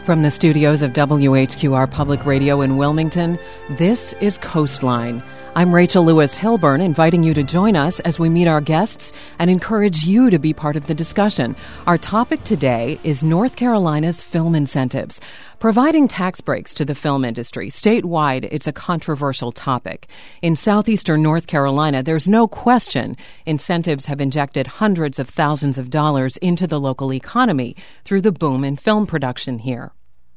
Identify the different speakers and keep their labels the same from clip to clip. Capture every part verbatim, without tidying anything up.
Speaker 1: From the studios of W H Q R Public Radio in Wilmington, this is Coastline. I'm Rachel Lewis Hilburn, inviting you to join us as we meet our guests and encourage you to be part of the discussion. Our topic today is North Carolina's film incentives. Providing tax breaks to the film industry statewide, it's a controversial topic. In southeastern North Carolina, there's no question incentives have injected hundreds of thousands of dollars into the local economy through the boom in film production here.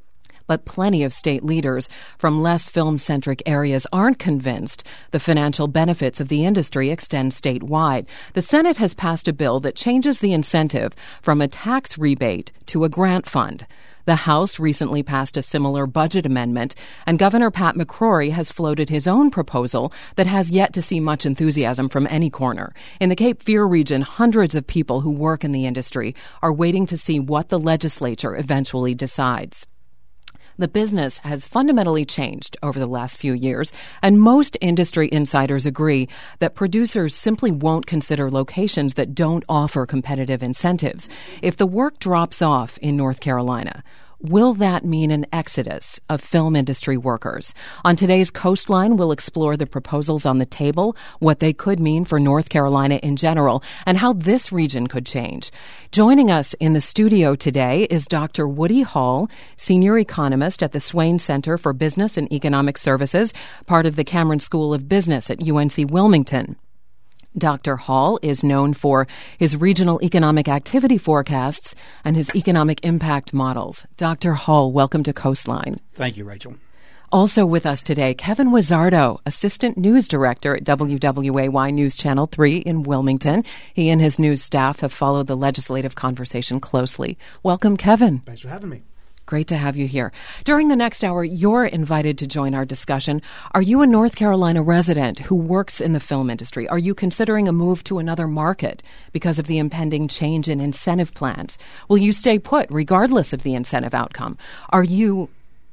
Speaker 1: But plenty of state leaders from less film-centric areas aren't convinced the financial benefits of the industry extend statewide. The Senate has passed a bill that changes the incentive from a tax rebate to a grant fund. The House recently passed a similar budget amendment, and Governor Pat McCrory has floated his own proposal that has yet to see much enthusiasm from any corner. In the Cape Fear region, hundreds of people who work in the industry are waiting to see what the legislature eventually decides. The business has fundamentally changed over the last few years, and most industry insiders agree that producers simply won't consider locations that don't offer competitive incentives. If the work drops off in North Carolina, will that mean an exodus of film industry workers? On today's Coastline, we'll explore the proposals on the table, what they could mean for North Carolina in general, and how this region could change. Joining us in the studio today is Doctor Woody Hall, senior economist at the Swain Center for Business and Economic Services, part of the Cameron School of Business at U N C Wilmington. Doctor Hall is known for his regional economic activity forecasts and his economic impact models. Doctor Hall, welcome to Coastline.
Speaker 2: Thank you, Rachel.
Speaker 1: Also with us today, Kevin Wizzardo, Assistant News Director at W W A Y News Channel three in Wilmington. He and his news staff have followed the legislative conversation closely. Welcome, Kevin.
Speaker 3: Thanks for having me.
Speaker 1: Great to have you here. During the next hour, you're invited to join our discussion. Are you a North Carolina resident who works in the film industry? Are you considering a move to another market because of the impending change in incentive plans? Will you stay put regardless of the incentive outcome? Are you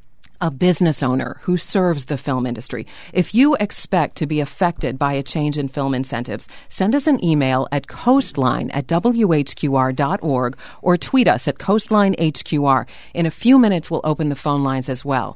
Speaker 1: a business owner who serves the film industry? If you expect to be affected by a change in film incentives, send us an email at coastline at w h q r dot org or tweet us at coastline H Q R. In a few minutes, we'll open the phone lines as well.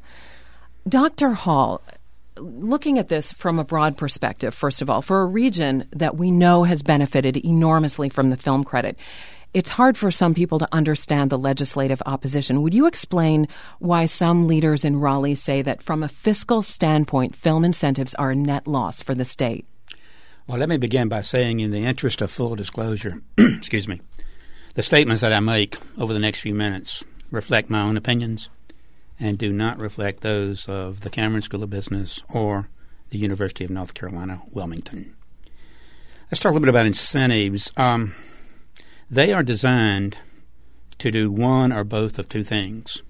Speaker 1: Doctor Hall, looking at this from a broad perspective, first of all, for a region that we know has benefited enormously from the film credit, it's hard for some people to understand the legislative opposition. Would you explain why some leaders in Raleigh say that from a fiscal standpoint, film incentives are a net loss for the state?
Speaker 2: Well, let me begin by saying, in the interest of full disclosure, excuse me, the statements that I make over the next few minutes reflect my own opinions and do not reflect those of the Cameron School of Business or the University of North Carolina, Wilmington. Let's talk a little bit about incentives. Um, They are designed to do one or both of two things.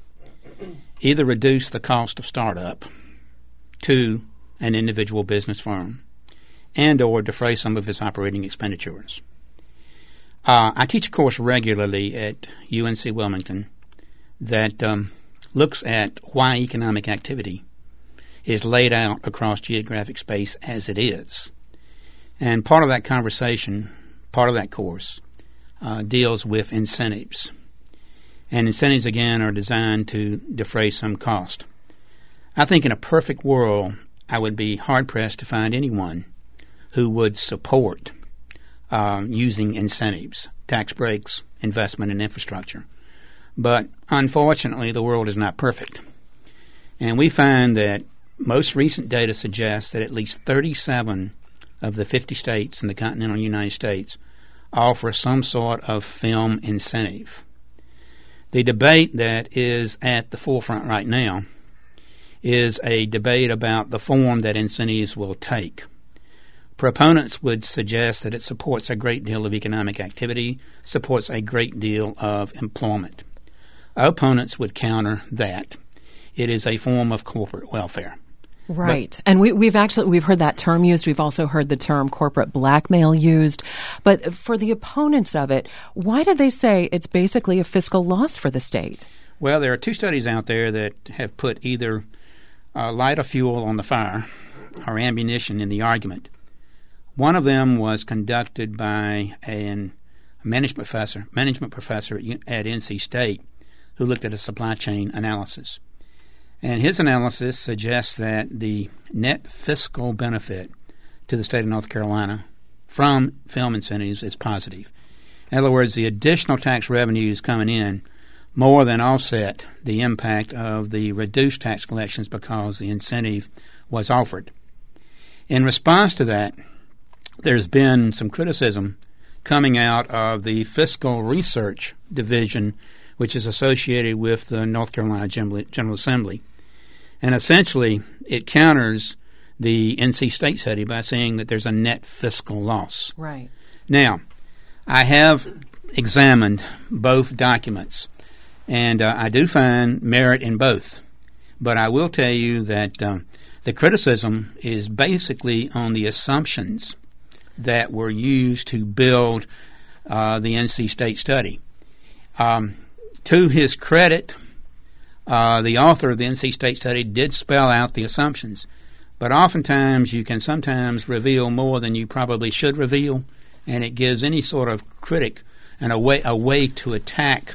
Speaker 2: Either reduce the cost of startup to an individual business firm and or defray some of its operating expenditures. Uh, I teach a course regularly at U N C Wilmington that um, looks at why economic activity is laid out across geographic space as it is. And part of that conversation, part of that course, Uh, deals with incentives. And incentives, again, are designed to defray some cost. I think in a perfect world, I would be hard-pressed to find anyone who would support um, using incentives, tax breaks, investment in infrastructure. But unfortunately, the world is not perfect. And we find that most recent data suggests that at least thirty-seven of the fifty states in the continental United States offer some sort of film incentive. The debate that is at the forefront right now is a debate about the form that incentives will take. Proponents would suggest that it supports a great deal of economic activity, supports a great deal of employment. Opponents would counter that. It is a form of corporate welfare.
Speaker 1: Right.
Speaker 2: But,
Speaker 1: and we, we've actually, we've heard that term used. We've also heard the term corporate blackmail used. But for the opponents of it, why do they say it's basically a fiscal loss for the state?
Speaker 2: Well, there are two studies out there that have put either uh, lighter fuel on the fire or ammunition in the argument. One of them was conducted by a management professor, management professor at, at N C State, who looked at a supply chain analysis. And his analysis suggests that the net fiscal benefit to the state of North Carolina from film incentives is positive. In other words, the additional tax revenues coming in more than offset the impact of the reduced tax collections because the incentive was offered. In response to that, there's been some criticism coming out of the Fiscal Research Division, which is associated with the North Carolina General Assembly. And essentially, it counters the N C State study by saying that there's a net fiscal loss.
Speaker 1: Right.
Speaker 2: Now, I have examined both documents, and uh, I do find merit in both. But I will tell you that um, the criticism is basically on the assumptions that were used to build uh, the N C State study. Um, to his credit, uh, the author of the N C State study did spell out the assumptions, but oftentimes you can sometimes reveal more than you probably should reveal, and it gives any sort of critic and a way, a way to attack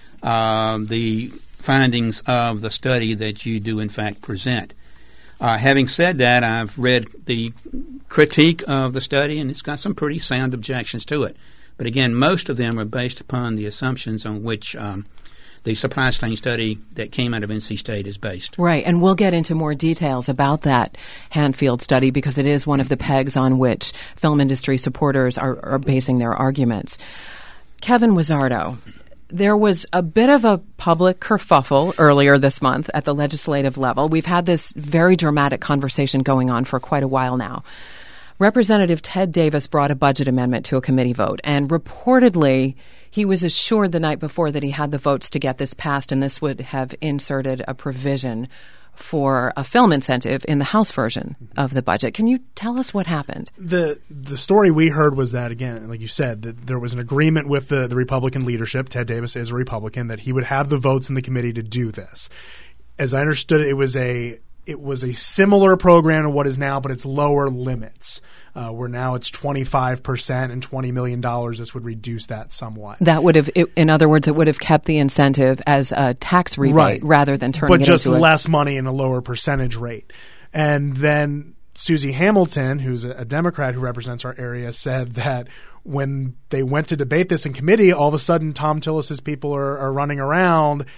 Speaker 2: uh, the findings of the study that you do in fact present. Uh, having said that, I've read the critique of the study, and it's got some pretty sound objections to it. But again, most of them are based upon the assumptions on which um, the supply chain study that came out of N C State is based.
Speaker 1: Right, and we'll get into more details about that Hanfield study because it is one of the pegs on which film industry supporters are, are basing their arguments. Kevin Wizzardo, there was a bit of a public kerfuffle earlier this month at the legislative level. We've had this very dramatic conversation going on for quite a while now. Representative Ted Davis brought a budget amendment to a committee vote, and reportedly he was assured the night before that he had the votes to get this passed, and this would have inserted a provision for a film incentive in the House version of the budget. Can you tell us what happened?
Speaker 3: The the story we heard was that, again, like you said, that there was an agreement with the, the Republican leadership. Ted Davis is a Republican, that he would have the votes in the committee to do this. As I understood it, it was a it was a similar program to what is now, but it's lower limits. Uh, where now it's twenty-five percent and twenty million dollars. This would reduce that somewhat.
Speaker 1: That would have, it, in other words, it would have kept the incentive as a tax rebate
Speaker 3: right.
Speaker 1: rather than turning
Speaker 3: but
Speaker 1: it
Speaker 3: just
Speaker 1: into
Speaker 3: less
Speaker 1: a-
Speaker 3: money and a lower percentage rate. And then Susie Hamilton, who's a, a Democrat who represents our area, said that when they went to debate this in committee, all of a sudden Tom Tillis's people are, are running around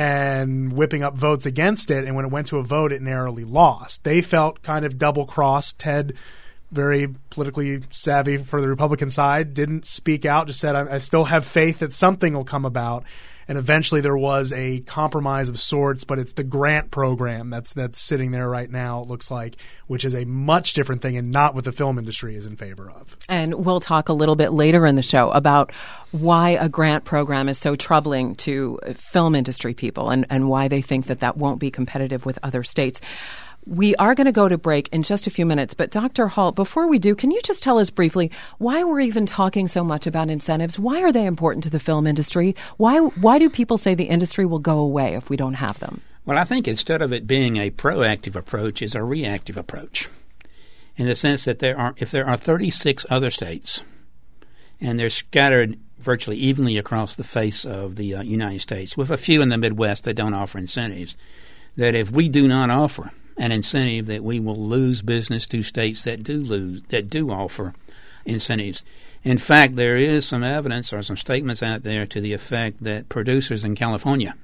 Speaker 3: and whipping up votes against it. And when it went to a vote, it narrowly lost. They felt kind of double-crossed. Ted, very politically savvy for the Republican side, didn't speak out, just said, I, I still have faith that something will come about. And eventually there was a compromise of sorts, but it's the grant program that's that's sitting there right now, it looks like, which is a much different thing and not what the film industry is in favor of.
Speaker 1: And we'll talk a little bit later in the show about why a grant program is so troubling to film industry people and, and why they think that that won't be competitive with other states. We are going to go to break in just a few minutes, but Doctor Halt, before we do, can you just tell us briefly why we're even talking so much about incentives? Why are they important to the film industry? Why why do people say the industry will go away if we don't have them?
Speaker 2: Well, I think instead of it being a proactive approach, it's a reactive approach, in the sense that there are if there are thirty-six other states, and they're scattered virtually evenly across the face of the uh, United States, with a few in the Midwest that don't offer incentives, that if we do not offer an incentive, that we will lose business to states that do lose that do offer incentives. In fact, there is some evidence or some statements out there to the effect that producers in California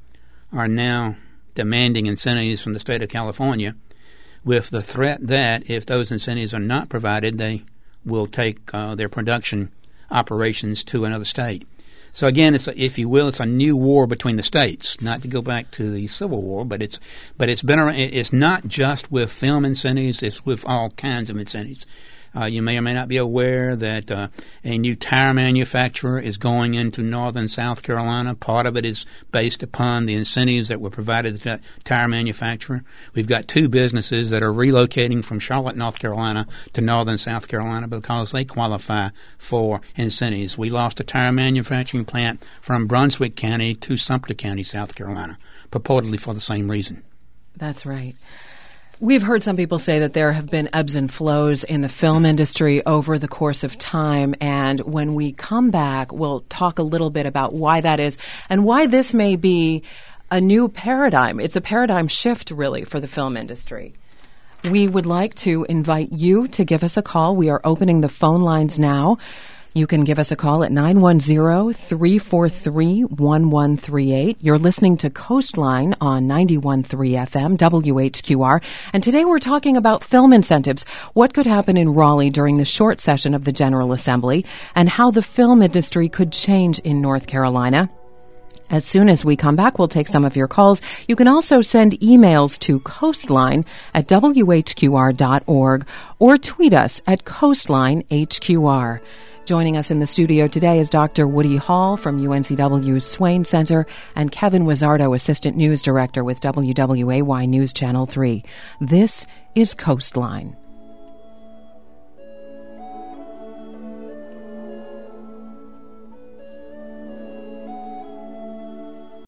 Speaker 2: are now demanding incentives from the state of California, with the threat that if those incentives are not provided, they will take uh, their production operations to another state. So again, it's a, if you will, it's a new war between the states. Not to go back to the Civil War, but it's but it's been around, it's not just with film incentives; it's with all kinds of incentives. Uh, you may or may not be aware that uh, a new tire manufacturer is going into northern South Carolina. Part of it is based upon the incentives that were provided to that tire manufacturer. We've got two businesses that are relocating from Charlotte, North Carolina to northern South Carolina because they qualify for incentives. We lost a tire manufacturing plant from Brunswick County to Sumter County, South Carolina, purportedly for the same reason.
Speaker 1: That's right. We've heard some people say that there have been ebbs and flows in the film industry over the course of time, and when we come back, we'll talk a little bit about why that is and why this may be a new paradigm. It's a paradigm shift, really, for the film industry. We would like to invite you to give us a call. We are opening the phone lines now. You can give us a call at nine one zero, three four three, one one three eight. You're listening to Coastline on ninety-one point three F M, W H Q R. And today we're talking about film incentives, what could happen in Raleigh during the short session of the General Assembly, and how the film industry could change in North Carolina. As soon as we come back, we'll take some of your calls. You can also send emails to Coastline at W H Q R dot org or tweet us at Coastline H Q R. Joining us in the studio today is Doctor Woody Hall from U N C W's Swain Center and Kevin Wizzardo, Assistant News Director with W W A Y News Channel three. This is Coastline.